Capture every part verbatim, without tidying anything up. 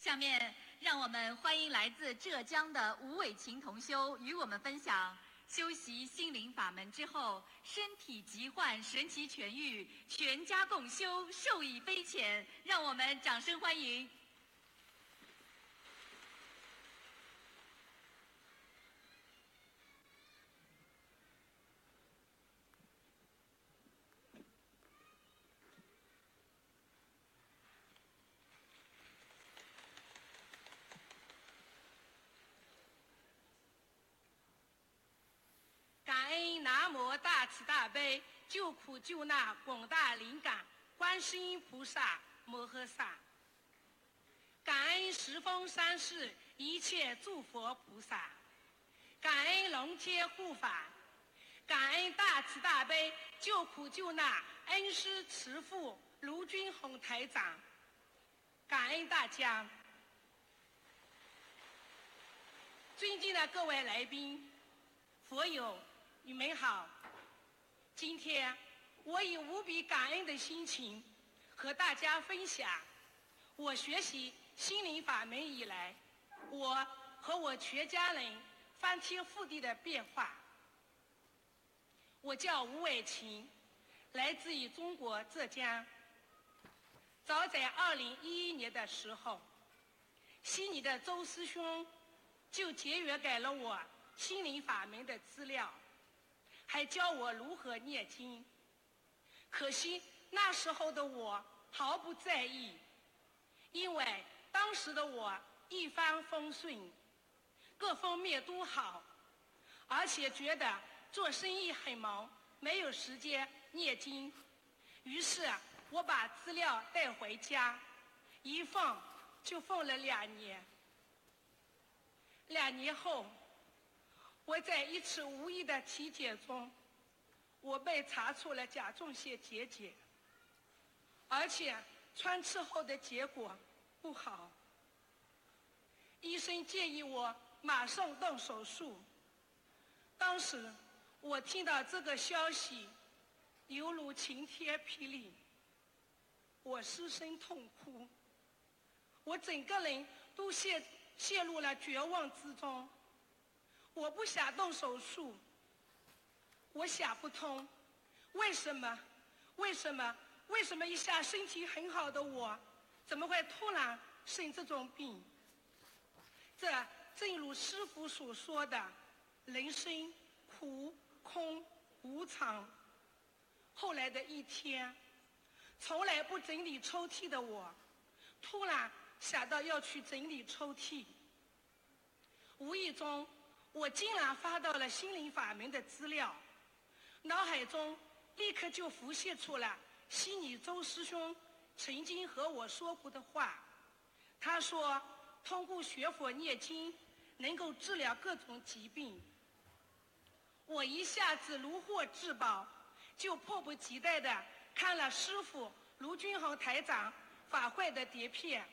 下面让我们欢迎来自浙江的吴伟琴同修与我们分享修习心灵法门之后，身体疾患神奇痊愈，全家共修，受益匪浅。让我们掌声欢迎。 感恩南无大慈大悲救苦救难广大灵感观世音菩萨摩诃萨，感恩十方三世一切诸佛菩萨，感恩龙天护法，感恩大慈大悲救苦救难恩师慈父卢军宏台长，感恩大家。尊敬的各位来宾、佛友，你们好。今天我以无比感恩的心情和大家分享我学习心灵法门以来，我和我全家人翻天覆地的变化。我叫吴伟琴，来自于中国浙江。早在二零一一年的时候，悉尼的周师兄就结缘给了我心灵法门的资料，还教我如何念经。可惜那时候的我毫不在意，因为当时的我一帆风顺，各方面都好，而且觉得做生意很忙，没有时间念经。于是我把资料带回家，一放就放了两年。两年后，我在一次无意的体检中，我被查出了甲状腺结节，而且穿刺后的结果不好。医生建议我马上动手术。当时我听到这个消息，犹如晴天霹雳，我失声痛哭，我整个人都陷陷入了绝望之中。我不想动手术，我想不通，为什么？为什么？为什么一下身体很好的我，怎么会突然生这种病？这正如师父所说的，人生苦空无常。后来的一天，从来不整理抽屉的我，突然想到要去整理抽屉。无意中我竟然发到了心灵法门的资料，脑海中立刻就浮现出了悉尼周师兄曾经和我说过的话。他说通过学佛念经能够治疗各种疾病。我一下子如获至宝，就迫不及待地看了师父卢军宏台长法会的碟片。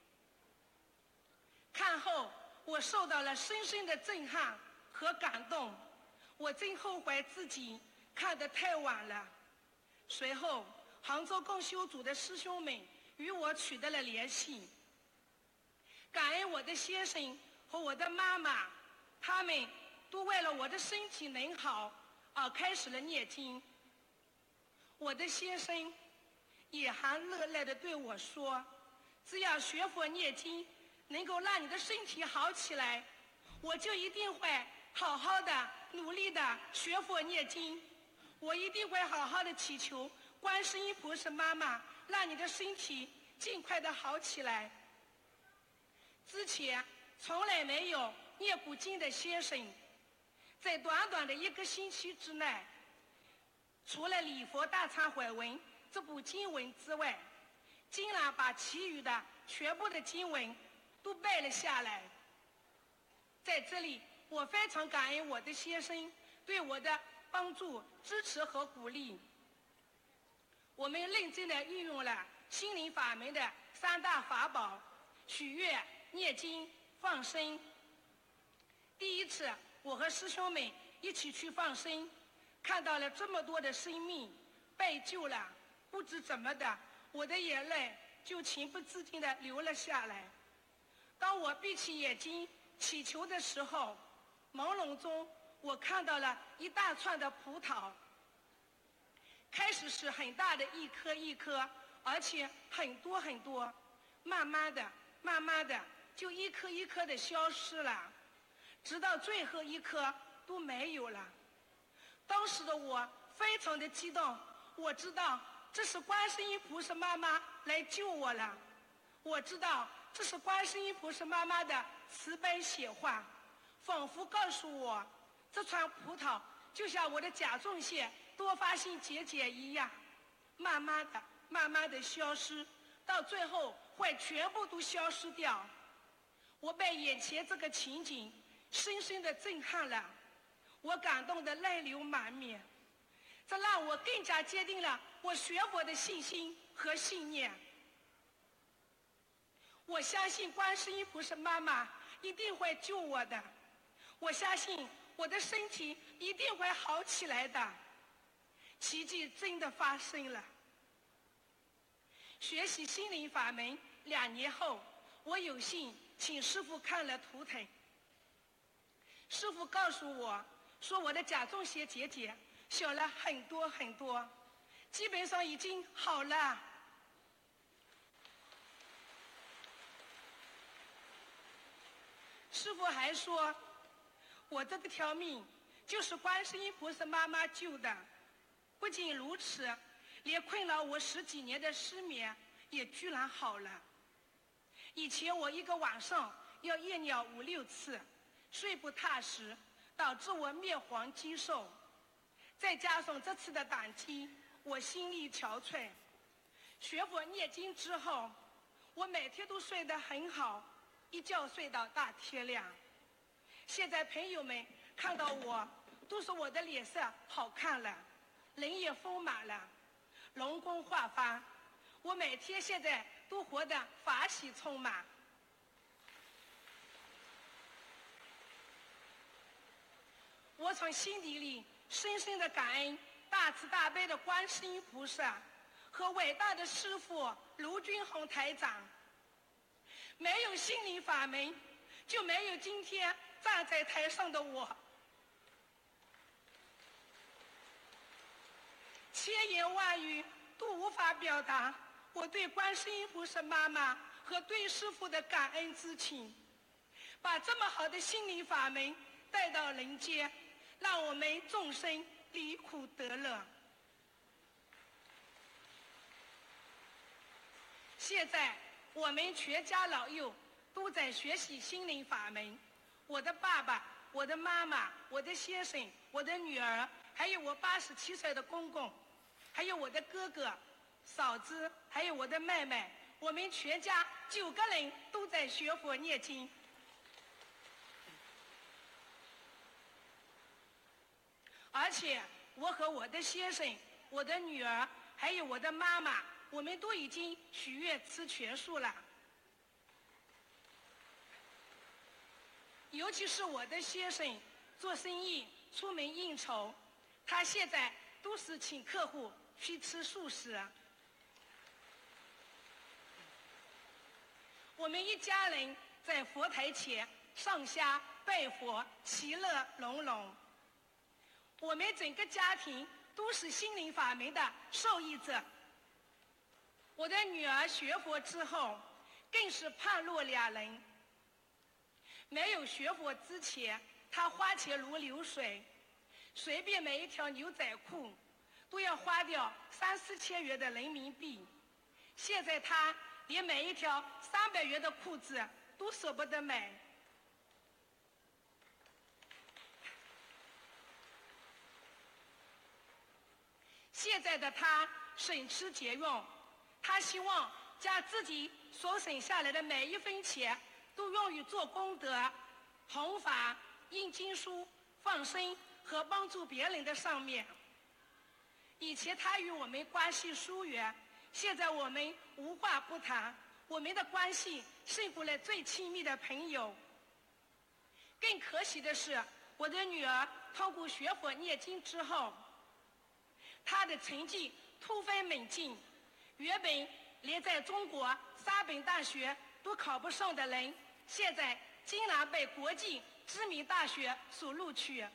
看后我受到了深深的震撼和感动，我真后悔自己看得太晚了。随后杭州共修组的师兄们与我取得了联系，感恩我的先生和我的妈妈，他们都为了我的身体能好而开始了念经。我的先生也含乐乐地对我说，只要学佛念经能够让你的身体好起来，我就一定会好好的努力的学佛念经，我一定会好好的祈求观世音菩萨妈妈让你的身体尽快的好起来。之前从来没有念古经的先生，在短短的一个星期之内，除了礼佛大忏悔文这部经文之外，竟然把其余的全部的经文都背了下来。在这里我非常感恩我的先生对我的帮助、支持和鼓励。我们认真地运用了心灵法门的三大法宝：许愿、念经、放生。第一次我和师兄们一起去放生，看到了这么多的生命被救了，不知怎么的，我的眼泪就情不自禁地流了下来。 当我闭起眼睛祈求的时候，朦胧中我看到了一大串的葡萄。开始是很大的一颗一颗，而且很多很多，慢慢的慢慢的就一颗一颗的消失了，直到最后一颗都没有了。当时的我非常的激动，我知道这是观世音菩萨妈妈来救我了，我知道这是观世音菩萨妈妈的慈悲显化，仿佛告诉我，这串葡萄就像我的甲状腺多发性结节一样，慢慢的慢慢的消失，到最后会全部都消失掉。我被眼前这个情景深深的震撼了，我感动的泪流满面，这让我更加坚定了我学佛的信心和信念。我相信观世音菩萨妈妈一定会救我的，我相信我的身体一定会好起来的。奇迹真的发生了。学习心灵法门两年后，我有幸请师父看了图腾。师父告诉我说，我的甲状腺结节小了很多很多，基本上已经好了。师父还说，我这个条命就是观世音菩萨妈妈救的。不仅如此，连困扰我十几年的失眠也居然好了。以前我一个晚上要夜尿五六次，睡不踏实，导致我面黄肌瘦。再加上这次的打击，我心力憔悴。学佛念经之后，我每天都睡得很好，一觉睡到大天亮。现在朋友们看到我，都说我的脸色好看了，人也丰满了，容光焕发。我每天现在都活得法喜充满。我从心底里深深的感恩大慈大悲的观世音菩萨和伟大的师父卢军宏台长。没有心灵法门，就没有今天站在台上的我。千言万语都无法表达我对观世音菩萨妈妈和对师父的感恩之情，把这么好的心灵法门带到人间，让我们众生离苦得乐。现在我们全家老幼都在学习心灵法门，我的爸爸、我的妈妈、我的先生、我的女儿，还有我八十七岁的公公，还有我的哥哥、嫂子，还有我的妹妹，我们全家九个人都在学佛念经。而且我和我的先生、我的女儿，还有我的妈妈，我们都已经许愿吃全素了。尤其是我的先生做生意出门应酬，他现在都是请客户去吃素食。我们一家人在佛台前上香拜佛，其乐融融。我们整个家庭都是心灵法门的受益者。我的女儿学佛之后，更是判若两人。没有学佛之前，她花钱如流水，随便买一条牛仔裤都要花掉三四千元的人民币。现在她连买一条三百元的裤子都舍不得买。现在的她省吃俭用，她希望将自己所省下来的每一分钱都用于做功德、弘法、印经书、放生和帮助别人的上面。以前她与我们关系疏远，现在我们无话不谈，我们的关系胜过了最亲密的朋友。更可喜的是，我的女儿通过学佛念经之后，她的成绩突飞猛进，原本连在中国三本大学都考不上的人， 现在竟然被国际知名大学所录取。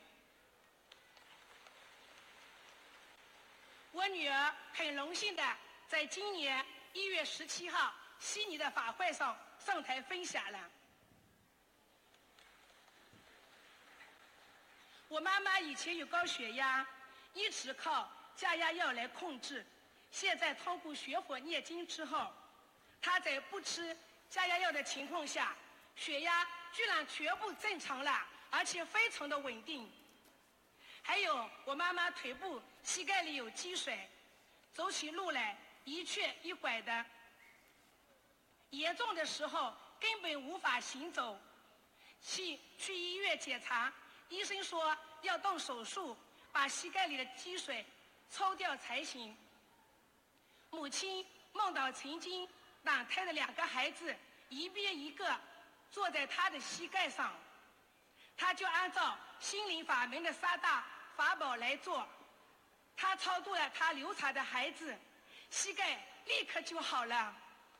我女儿很荣幸的在今年一月十七号悉尼的法会上上台分享了。我妈妈以前有高血压，一直靠降压药来控制，现在通过学佛念经之后，她在不吃降压药的情况下，血压居然全部正常了，而且非常的稳定。还有我妈妈腿部膝盖里有积水，走起路来一瘸一拐的，严重的时候根本无法行走。去去医院检查，医生说要动手术把膝盖里的积水抽掉才行。母亲梦到曾经打胎的两个孩子一边一个坐在她的膝盖上，她就按照心灵法门的三大法宝来做，她超度了她流产的孩子，膝盖立刻就好了。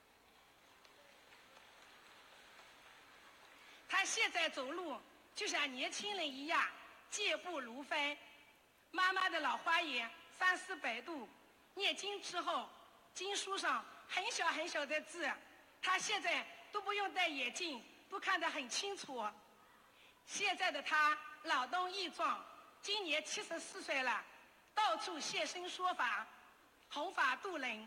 她现在走路就像年轻人一样，健步如飞。妈妈的老花眼三四百度，念经之后，经书上很小很小的字，她现在都不用戴眼镜，都看得很清楚。现在的她老当益壮，今年七十四岁了，到处现身说法，弘法度人。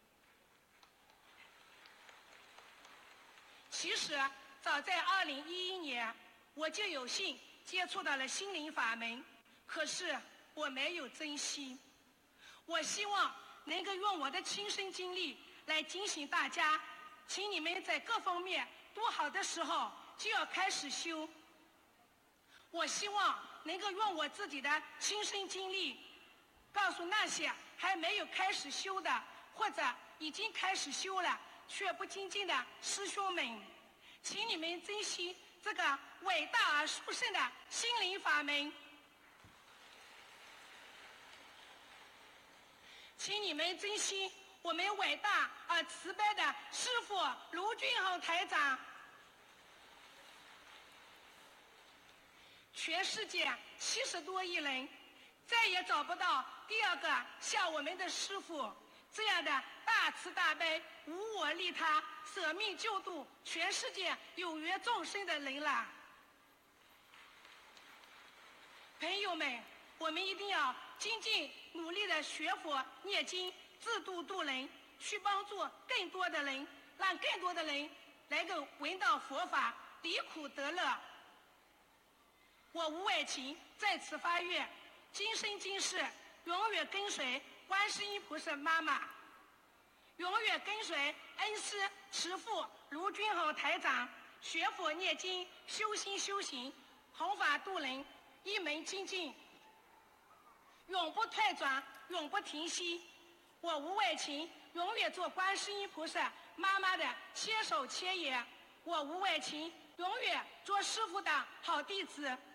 其实早在二零一一年，我就有幸接触到了心灵法门，可是我没有珍惜。我希望能够用我的亲身经历来警醒大家，请你们在各方面都好的时候就要开始修。我希望能够用我自己的亲身经历，告诉那些还没有开始修的，或者已经开始修了却不精进的师兄们，请你们珍惜这个伟大而殊胜的心灵法门。请你们珍惜我们伟大而慈悲的师父卢俊宏台长。全世界七十多亿人，再也找不到第二个像我们的师父这样的大慈大悲、无我利他、舍命救度全世界有缘众生的人了。朋友们，我们一定要精进努力的学佛念经，自度度人，去帮助更多的人，让更多的人能够闻到佛法，离苦得乐。我吴伟琴在此发愿，今生今世永远跟随观世音菩萨妈妈，永远跟随恩师慈父卢俊宏台长，学佛念经，修心修行，弘法度人，一门精进，永不退转，永不停息。我吴伟琴永远做观世音菩萨妈妈的千手千眼，我吴伟琴永远做师父的好弟子。